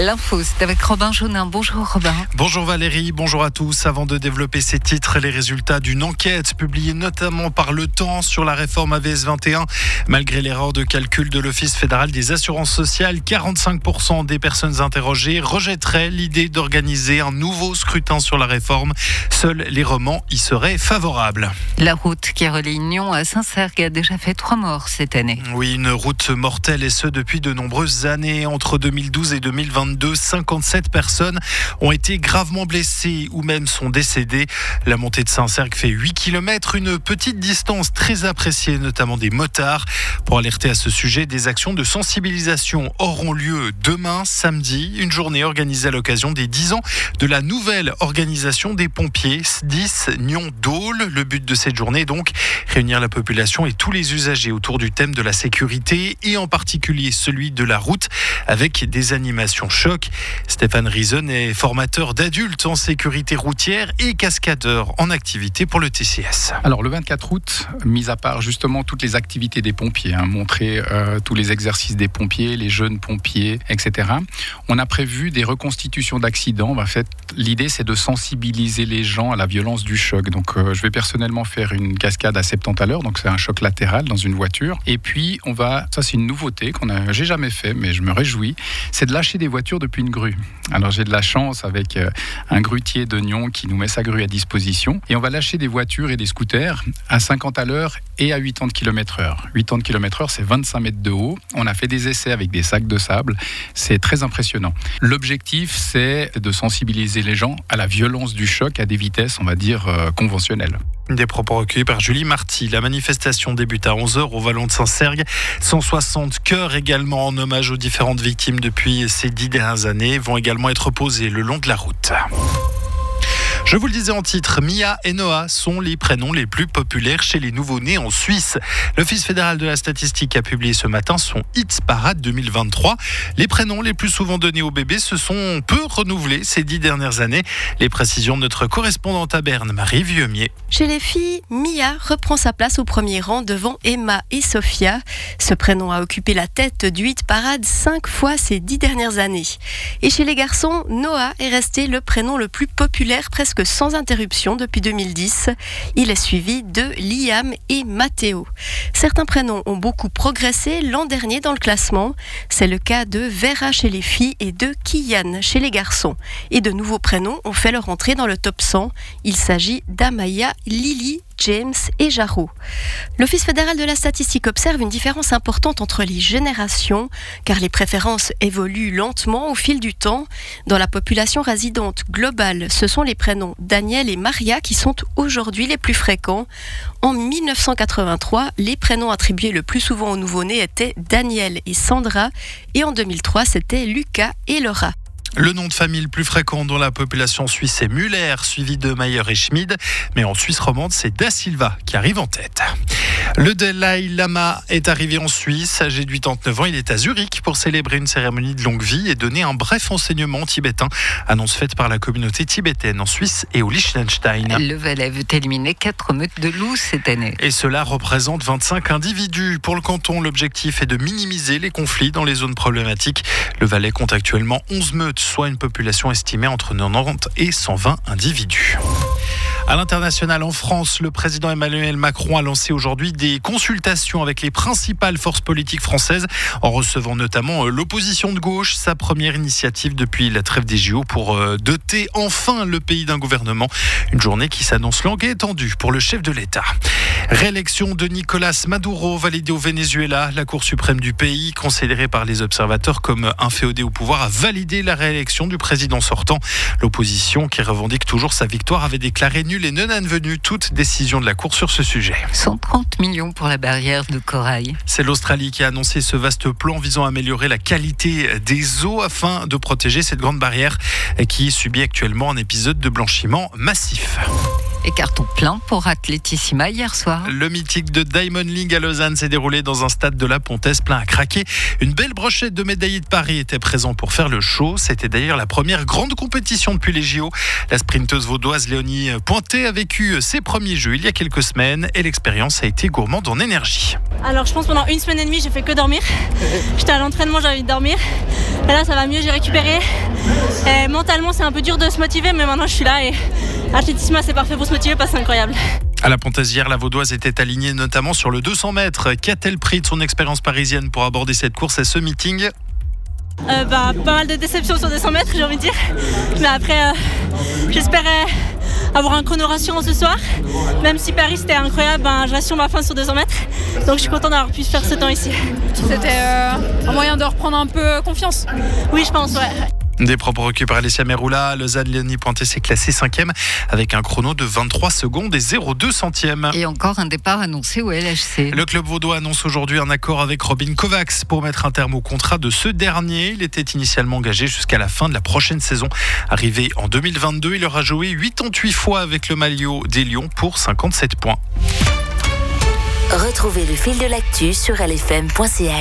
L'info, c'est avec Robin Jaunin. Bonjour Robin. Bonjour Valérie, bonjour à tous. Avant de développer ces titres, les résultats d'une enquête publiée notamment par Le Temps sur la réforme AVS 21. Malgré l'erreur de calcul de l'Office fédéral des assurances sociales, 45% des personnes interrogées rejetteraient l'idée d'organiser un nouveau scrutin sur la réforme. Seuls les romans y seraient favorables. La route qui relie Nyon à Saint-Cergue a déjà fait 3 morts cette année. Oui, une route mortelle et ce depuis de nombreuses années. Entre 2012 et 2022, 57 personnes ont été gravement blessées ou même sont décédées. La montée de Saint-Cergue fait 8 km, une petite distance très appréciée, notamment des motards. Pour alerter à ce sujet, des actions de sensibilisation auront lieu demain, samedi. Une journée organisée à l'occasion des 10 ans de la nouvelle organisation des pompiers, 10 Nyon-Dôle. Le but de cette journée est donc réunir la population et tous les usagers autour du thème de la sécurité et en particulier celui de la route avec des animations choc. Stéphane Rison est formateur d'adultes en sécurité routière et cascadeur en activité pour le TCS. Alors le 24 août, mis à part justement toutes les activités des pompiers, montrer tous les exercices des pompiers, les jeunes pompiers, etc. On a prévu des reconstitutions d'accidents. En fait, l'idée c'est de sensibiliser les gens à la violence du choc. Donc je vais personnellement faire une cascade à 70 à l'heure, donc c'est un choc latéral dans une voiture. Et puis ça c'est une nouveauté j'ai jamais fait, mais je me réjouis, c'est de lâcher des voitures depuis une grue. Alors j'ai de la chance avec un grutier de Nyon qui nous met sa grue à disposition et on va lâcher des voitures et des scooters à 50 à l'heure et à 80 km/h. 80 km/h, c'est 25 mètres de haut. On a fait des essais avec des sacs de sable. C'est très impressionnant. L'objectif, c'est de sensibiliser les gens à la violence du choc à des vitesses, on va dire, conventionnelles. Des propos recueillis par Julie Marty. La manifestation débute à 11h au Vallon de Saint-Cergue. 160 chœurs également en hommage aux différentes victimes depuis ces 10 dernières années vont également être posés le long de la route. Je vous le disais en titre, Mia et Noah sont les prénoms les plus populaires chez les nouveau-nés en Suisse. L'Office fédéral de la statistique a publié ce matin son Hit Parade 2023. Les prénoms les plus souvent donnés aux bébés se sont peu renouvelés ces 10 dernières années. Les précisions de notre correspondante à Berne, Marie Vieumier. Chez les filles, Mia reprend sa place au premier rang devant Emma et Sophia. Ce prénom a occupé la tête du Hit Parade 5 fois ces 10 dernières années. Et chez les garçons, Noah est resté le prénom le plus populaire presque sans interruption depuis 2010. Il est suivi de Liam et Matteo. Certains prénoms ont beaucoup progressé l'an dernier dans le classement. C'est le cas de Vera chez les filles et de Kian chez les garçons. Et de nouveaux prénoms ont fait leur entrée dans le top 100. Il s'agit d'Amaya, Lily, James et Jarro. L'Office fédéral de la statistique observe une différence importante entre les générations, car les préférences évoluent lentement au fil du temps. Dans la population résidente globale, ce sont les prénoms Daniel et Maria qui sont aujourd'hui les plus fréquents. En 1983, les prénoms attribués le plus souvent aux nouveau-nés étaient Daniel et Sandra, et en 2003, c'était Lucas et Laura. Le nom de famille le plus fréquent dans la population suisse est Müller, suivi de Mayer et Schmid. Mais en Suisse romande, c'est Da Silva qui arrive en tête. Le Dalai Lama est arrivé en Suisse. Âgé de 89 ans, il est à Zurich pour célébrer une cérémonie de longue vie et donner un bref enseignement tibétain. Annonce faite par la communauté tibétaine en Suisse et au Liechtenstein. Le Valais veut éliminer 4 meutes de loups cette année. Et cela représente 25 individus. Pour le canton, l'objectif est de minimiser les conflits dans les zones problématiques. Le Valais compte actuellement 11 meutes, soit une population estimée entre 90 et 120 individus. À l'international, en France, le président Emmanuel Macron a lancé aujourd'hui des consultations avec les principales forces politiques françaises, en recevant notamment l'opposition de gauche, sa première initiative depuis la trêve des JO pour doter enfin le pays d'un gouvernement. Une journée qui s'annonce longue et tendue pour le chef de l'État. Réélection de Nicolás Maduro validée au Venezuela. La Cour suprême du pays, considérée par les observateurs comme inféodée au pouvoir, a validé la réélection du président sortant. L'opposition, qui revendique toujours sa victoire, avait déclaré nulle et non advenue toute décision de la Cour sur ce sujet. 130 millions pour la barrière de corail. C'est l'Australie qui a annoncé ce vaste plan visant à améliorer la qualité des eaux afin de protéger cette grande barrière qui subit actuellement un épisode de blanchiment massif. Et carton plein pour Atletissima hier soir. Le mythique de Diamond League à Lausanne s'est déroulé dans un stade de la Pontaise plein à craquer. Une belle brochette de médaillés de Paris était présent pour faire le show. C'était d'ailleurs la première grande compétition depuis les JO. La sprinteuse vaudoise Léonie Pointet a vécu ses premiers jeux il y a quelques semaines et l'expérience a été gourmande en énergie. Alors je pense pendant 1 semaine et demie j'ai fait que dormir. J'étais à l'entraînement, j'avais envie de dormir. Et là ça va mieux, j'ai récupéré. Et mentalement c'est un peu dur de se motiver, mais maintenant je suis là et Atletissima c'est parfait pour se motiver parce que c'est incroyable. À la Pontaise hier, la vaudoise était alignée notamment sur le 200 mètres. Qu'a-t-elle pris de son expérience parisienne pour aborder cette course et ce meeting ? Pas mal de déceptions sur 200 mètres j'ai envie de dire. Mais après j'espérais avoir un chrono rassurant ce soir. Même si Paris c'était incroyable, je reste sur ma fin sur 200 mètres. Donc je suis contente d'avoir pu faire ce temps ici. C'était un moyen de reprendre un peu confiance. Oui, je pense, ouais. Des propres reculs par Alessia Meroula, Lausanne Léonie Pointet s'est classée 5e avec un chrono de 23 secondes et 0,2 centièmes. Et encore un départ annoncé au LHC. Le club vaudois annonce aujourd'hui un accord avec Robin Kovacs pour mettre un terme au contrat de ce dernier. Il était initialement engagé jusqu'à la fin de la prochaine saison. Arrivé en 2022, il aura joué 88 fois avec le maillot des Lions pour 57 points. Retrouvez le fil de l'actu sur lfm.ch.